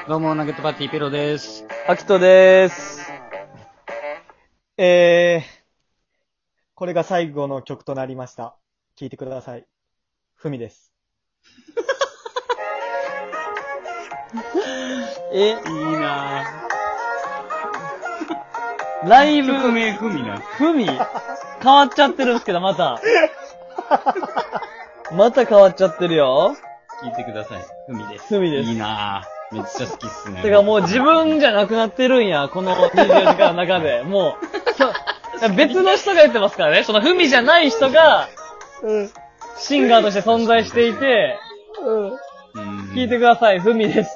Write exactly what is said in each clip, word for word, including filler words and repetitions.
どうも、ナゲットパーティーピロです。 アキトでーす。えー、これが最後の曲となりました。聴いてください。ふみです。 え、いいなぁ。ライブ、 曲名ふみな。 ふみ変わっちゃってるんですけど、また。また変わっちゃってるよ。 聞いてください。ふみです。 ふみです。 いいなぁ。めっちゃ好きっすね。 てかもう自分じゃなくなってるんや、このにじゅうよじかんの中で。もう、そ別の人が言ってますからね。そのふみじゃない人が、うん、シンガーとして存在していて、うん、聞いてください、ふみです。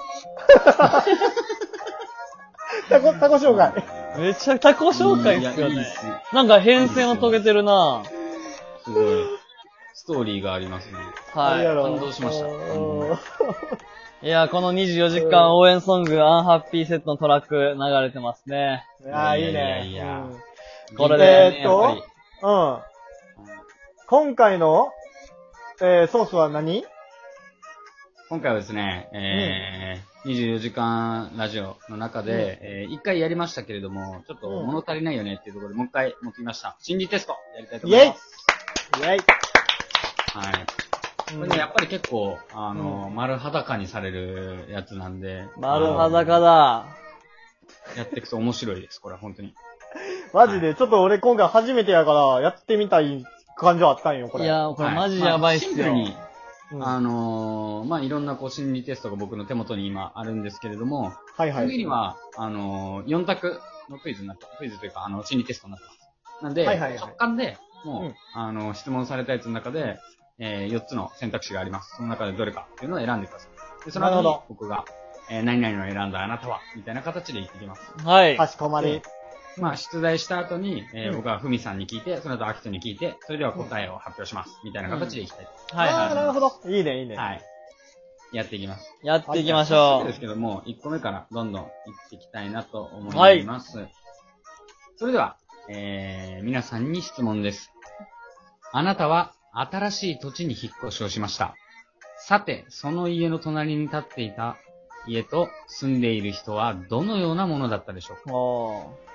タコ、タコ紹介。めっちゃタコ紹介っすよね。いいいいっすなんか変遷を遂げてるなぁ。 すごい。ストーリーがありますね。 はい。 感動しました。 いや、このにじゅうよじかん応援ソング、アンハッピーセットのトラック流れてますね。 いやいいね。いや、 うん、これで、えー、っと、うん。今回の、えー、ソースは何？ 今回はですね、えー、うん、にじゅうよじかんラジオの中で、うん、えー、いっかいやりましたけれども、ちょっと物足りないよねっていうところで、もう一回持ってきました。心理テストやりたいと思います。 イェイ！イェイ！ はい。これね、やっぱり結構、あの、うん、丸裸にされるやつなんで。 丸裸だ。 やっていくと面白いです、これは本当に。 マジで、はい、ちょっと俺今回初めてやから、やってみたい感情あったんよ、これ。いや、これマジやばいっすよ。 まあ、シンプルに、うん、あのー、まあ、いろんなこう心理テストが僕の手元に今あるんですけれども、はいはい。次には、あのー、よん択のクイズになった、クイズというか、あの、心理テストになってます。なんで、はいはいはい、直感で、もう、うん、あのー、質問されたやつの中で、えー、よっつの選択肢があります。その中でどれかっていうのを選んでください。で、その後に僕が、えー、何々を選んだあなたは、みたいな形で言ってきます。 はい。かしこまり。 まあ、出題した後に、えーうん、僕はふみさんに聞いて、その後アキトに聞いて、それでは答えを発表します。みたいな形でいきたいと、 うん。はいはい。なるほど。いいね、いいね。 はい。やっていきます。 やっていきましょう。 そうですけども、いっこめからどんどんいっていきたいなと思います。はい、それでは、えー、皆さんに質問です。あなたは、新しい土地に引っ越しをしました。さて、その家の隣に立っていた家と住んでいる人はどのようなものだったでしょうか？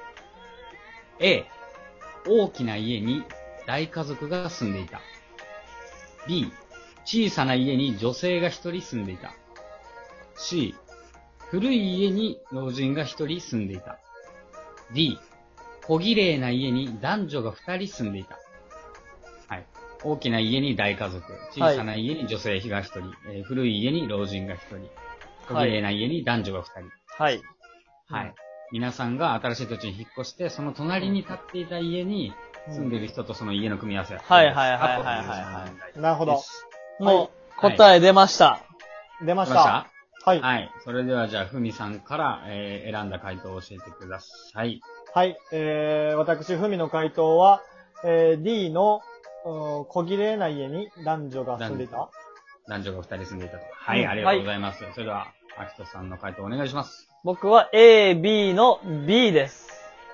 A、大きな家に大家族が住んでいた。B、小さな家に女性が一人住んでいた。C、古い家に老人が一人住んでいた。D、小綺麗な家に男女が二人住んでいた。はい。大きな家に大家族、小さな家に女性が一人、はい、えー、古い家に老人が一人、小綺麗な家に男女が二人。はい。はい。皆さんが新しい土地に引っ越して、その隣に立っていた家に住んでいる人とその家の組み合わせ。はいはいはいはいはい。なるほど。もう、答え出ました。出ました。はい。はい。それではじゃあ、ふみさんから、えー、選んだ回答を教えてください。 はい。えー、私、ふみの回答は、えー、D の、小綺麗な家に男女が住んでいた？ 男女が二人住んでいたと。はい、うん、ありがとうございます。はい、それでは、アキトさんの回答お願いします。 僕は A、B の B です。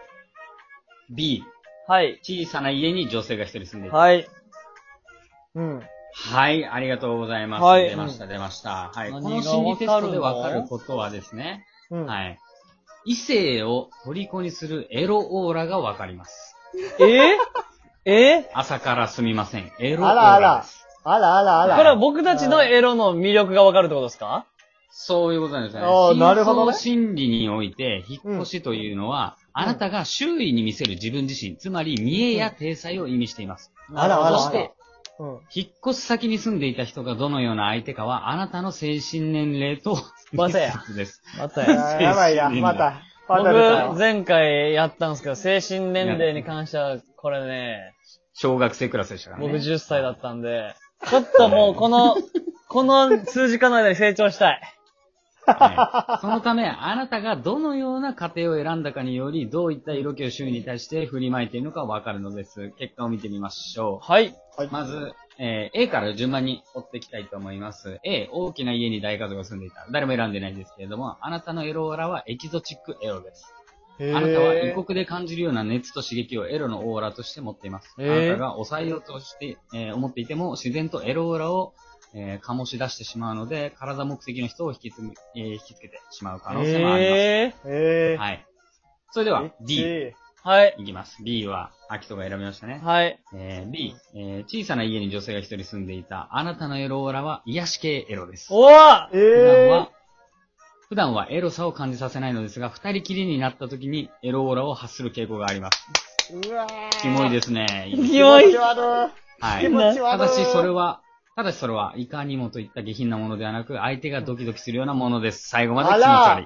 B。 はい。 小さな家に女性が一人住んでいた。 はい。うん。 はい、ありがとうございます。はい、出ました、出ました。はい。この心理テストでわかることはですね、うん、はい。異性を虜にするエロオーラがわかります。 えーえ朝からすみません。エロオーラです。 あらあら。あらあらあら。これは僕たちのエロの魅力がわかるってことですか？ そういうことなんですね。 ああ、なるほどね。 心理において、引っ越しというのは、うん、あなたが周囲に見せる自分自身、つまり見栄や体裁を意味しています。 うん、あらあら。 そして、うん、引っ越し先に住んでいた人がどのような相手かは、あなたの精神年齢と、 またや。 です。 またや。やばいや、また。僕、前回やったんですけど、精神年齢に関しては、これね、 小学生クラスでしたからね。 僕じゅっさいだったんで、ちょっともうこの、この数時間の間に成長したい。 はい、そのため、あなたがどのような家庭を選んだかにより、どういった色気を周囲に対して振りまいているのかわかるのです。結果を見てみましょう。はい。まず、えー、A から順番に追っていきたいと思います。A、大きな家に大家族が住んでいた。誰も選んでないんですけれども、あなたのエロオーラはエキゾチックエロです。あなたは異国で感じるような熱と刺激をエロのオーラとして持っています。あなたが抑えようとして、えー、思っていても自然とエロオーラをえー、醸し出してしまうので、体目的の人を引きつ、えー、引きつけてしまう可能性もあります。 ええはい。それでは、 ー。 D。 D。 はい。 いきます。B は、アキトが選びましたね。 はい。 えー、B、えー、小さな家に女性が一人住んでいた、あなたのエロオーラは癒し系エロです。 おーえ普段ー。 は、普段はエロさを感じさせないのですが、二人きりになった時にエロオーラを発する傾向があります。 うわー。 キモいですね。いいですキモい気持ち悪い。 はい。 気持ち悪い。 ただしそれは、ただしそれは、いかにもといった下品なものではなく、相手がドキドキするようなものです。最後まで気持ち悪い。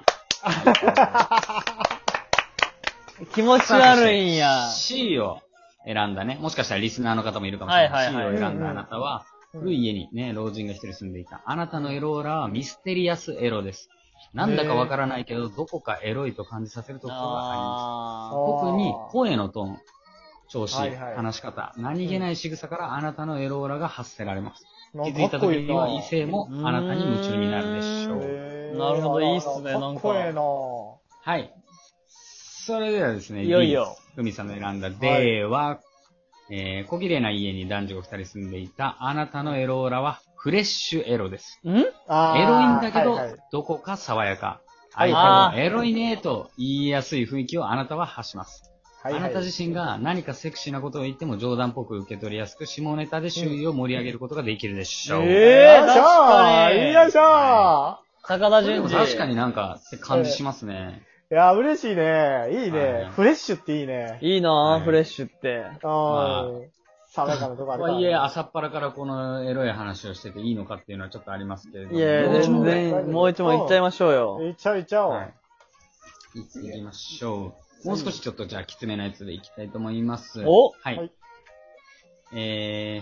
気持ち悪いんや。 C を選んだね。もしかしたらリスナーの方もいるかもしれない。 はいはいはい C を選んだあなたは、 うん古い家にね、老人が一人住んでいた。あなたのエロオーラはミステリアスエロです。なんだかわからないけど、どこかエロいと感じさせる特徴があります。 あ特に声のトーン、調子、 はいはい話し方、何気ない仕草からあなたのエロオーラが発せられます。 なんか気づいた時にはかっこいいな異性もあなたに夢中になるでしょう。 へーなるほどいいっすねかっこええなはい。それではですね、 いよいよ。 ふみさんの選んだ D は、えー、小綺麗な家に男女が二人住んでいたあなたのエロオーラはフレッシュエロです。 んあーエロいんだけど、 はいはいどこか爽やか。 はい相手もエロいねと言いやすい雰囲気をあなたは発します。 はいはいあなた自身が何かセクシーなことを言っても冗談っぽく受け取りやすく、下ネタで周囲を盛り上げることができるでしょう。 えー、確よいしょかに。 よいしょは高田でも純次。 確かになんかって感じしますね。 いや、嬉しいね。いいはいね。フレッシュっていいね。 いいなはいぁ、フレッシュって。 あー爽やかなとこあるから。 とはいえ、朝っぱらからこのエロい話をしてていいのかっていうのはちょっとありますけれども。 いや、 全全然然、もう一問いっちゃいましょうよ。 いっちゃういっちゃおう。 はい。行っていきましょう。もう少しちょっとじゃあきつめなやつでいきたいと思います。 おはい。 はいえ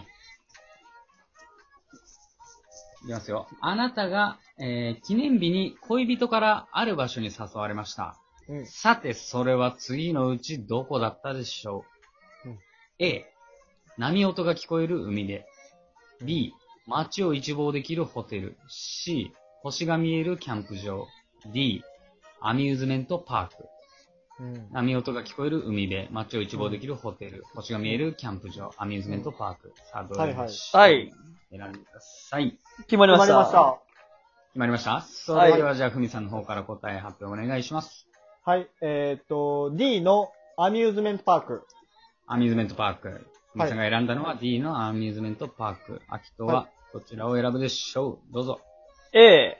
ー、いきますよ。あなたが、えー、記念日に恋人からある場所に誘われました。 うんさて、それは次のうちどこだったでしょう、 うん ?A、波音が聞こえる海で。B、街を一望できるホテル。C、星が見えるキャンプ場。D、アミューズメントパーク。 うん波音が聞こえる海辺、街を一望できるホテル、星が見えるキャンプ場、アミューズメントパーク。さあ、どれでしょう、 はい選んでください。 決まりました。 決まりました。 決まりましたそれではじゃあ、ふみさんの方から答え発表お願いします。 はい。えっと、D のアミューズメントパーク。 アミューズメントパーク。ふみさんが選んだのは D のアミューズメントパーク。秋人はどちらを選ぶでしょうどうぞ。 A。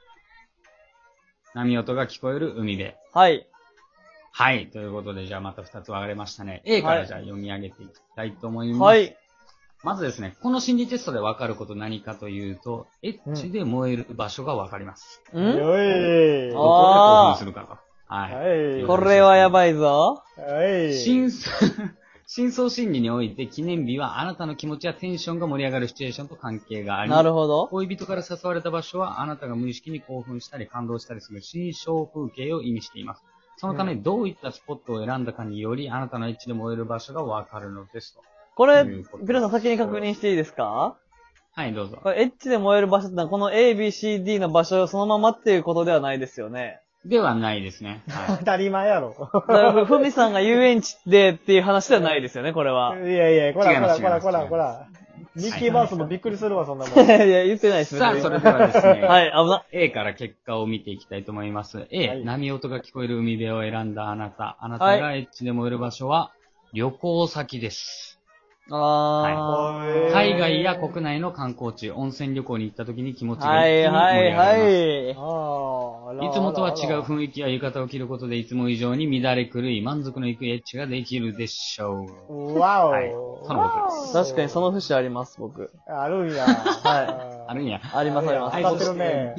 波音が聞こえる海辺。 はい。 はい。ということで、じゃあまた二つ分かれましたね。A かはいらじゃあ読み上げていきたいと思います。 はい。 まずですね、この心理テストで分かること何かというと、エッチで燃える場所が分かります。 んよい。 どはこで興奮するかと。はい。 はい。 これはやばいぞ。 はい。 真相、真相心理において記念日はあなたの気持ちやテンションが盛り上がるシチュエーションと関係があり、 なるほど。 恋人から誘われた場所はあなたが無意識に興奮したり感動したりする心象風景を意味しています。そのため、どういったスポットを選んだかにより、あなたのエッチで燃える場所がわかるのですと。 これ、 ということピロさん先に確認していいですか？ はい、どうぞ。 これ、エッチで燃える場所ってのは、この A、B、C、D の場所そのままっていうことではないですよね。 ではないですね。は当たり前やろ。 だからふみさんが遊園地でっていう話ではないですよね、これは。 いやいや、こら違いますこらこらこ違いますらこら。ミッキーマウスもびっくりするわ、そんなもん。 いやいや、言ってないですい。さあ、 別にそれではですね。 はい、危な。 A から結果を見ていきたいと思います。A、 はい波音が聞こえる海辺を選んだあなた。あなたがエッチで燃える場所は、旅行先です。 あー。 海外や国内の観光地、温泉旅行に行った時に気持ちがはい、 一気に盛はい、 り上がります。 はい。 ああ、 いつもとは違う囲雰囲気や浴衣を着ることでいつも以上に乱れ狂い満足のいくエッチができるでしょう。 気。わお。 はいそのことです確かにその節あります、僕。 あるんや。 はあるんや。 あります、あります。 はい、 当たそしてってるね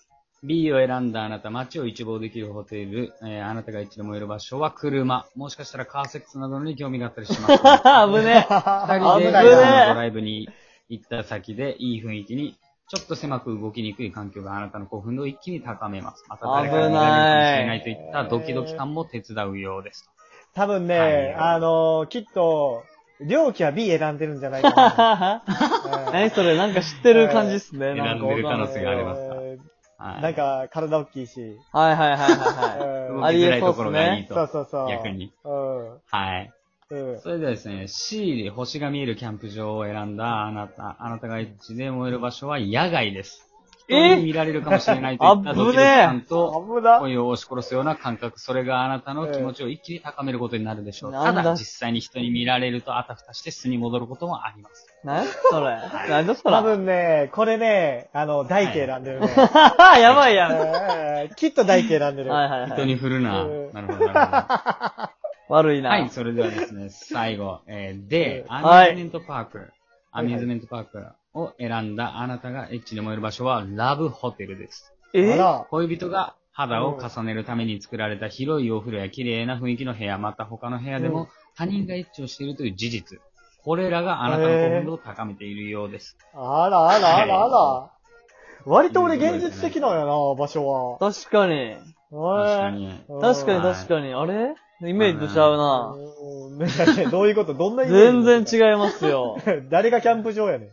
B。B を選んだあなた、街を一望できるホテル、えー、あなたが一度燃える場所は車。もしかしたらカーセックスなどに興味があったりします、ね。 危ね二人で危ない夜なのドライブに行った先でいい雰囲気に、ちょっと狭く動きにくい環境があなたの興奮度を一気に高めます。また誰かが見られるかもしれないといったドキドキ感も手伝うようです。 多分ね、 はいあのー、きっと、両機は B 選んでるんじゃないかな。うん何それ、なんか知ってる感じっすね。 選なんかんでる可能わかんない性がありますかえはい。 ーなんか、体大きいし。 はいはいはいはいはい。 うん動きづらいところがいいねと。 そうそうそう。 逆に。 うん。 はい。 うん。 それではですね、C 星が見えるキャンプ場を選んだあなた、あなたがエッチで燃える場所は野外です。 え人に見られるかもしれないといったドキドキ感と、 危な。 恋を押し殺すような感覚、それがあなたの気持ちを一気に高めることになるでしょう。 なんだただ、実際に人に見られるとあたふたして巣に戻ることもあります。 なんそれ。なんだそれ。 多分ね、これね、あの、大慶選んでるね。 やばいやん。はいうんきっと大慶選んでる。 はいはい。 人に振るな。 うんなるほど、なるほど。 悪いな。 はい、それではですね、最後、えー、で、 うんアミューズメントパーク、 はいアミューズメントパークを選んだあなたがエッチで燃える場所はラブホテルです。 えあら、 恋人が肌を重ねるために作られた広いお風呂や綺麗な雰囲気の部屋、また他の部屋でうんも他人がエッチをしているという事実。これらがあなたの興奮度を高めているようです。 あらあらあらあら。割と俺現実的なんやな、場所は。 確かに。 確かに。 うん確かに確かに。あれイメージとちゃうな。 うんねねどういうことどんなイメー全ジ然違いますよ。 誰がキャンプ場やねん。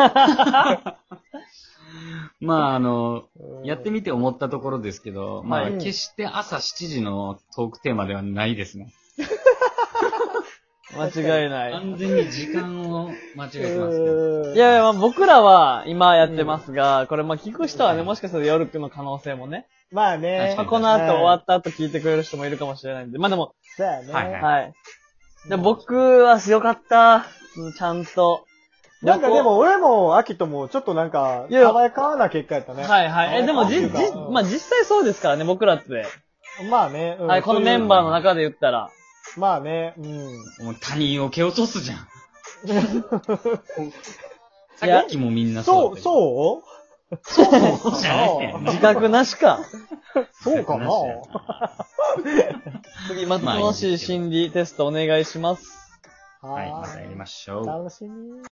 まあ、あの、 うんやってみて思ったところですけど、まあ、 はい決して朝しちじのトークテーマではないですね。 間違いない。 完全に時間を間違えてますけど。 うんいやいや、まあ僕らは今やってますが、これまあ聞く人はね、もしかしたら夜の可能性もね、 まあね。 まあこの後終わった後聞いてくれる人もいるかもしれないんで、まあでも、 そうやね。 はいはいはい。で僕はよかった。うんちゃんと。 なんかでも俺も秋ともちょっとなんか、 いや爽やかな結果やったね。 はいはい。え、でもじ、じ、 うんまあ実際そうですからね、僕らって。 まあね。うんはい、このメンバーの中で言ったら。 まあね。うん。 もう他人を蹴落とすじゃん。 いやさっきもみんなそう、 うそうそうじゃないねん自覚なしか。 そうかな次、また楽しい心理テストお願いします。 はい、またやりましょう。 楽しみ。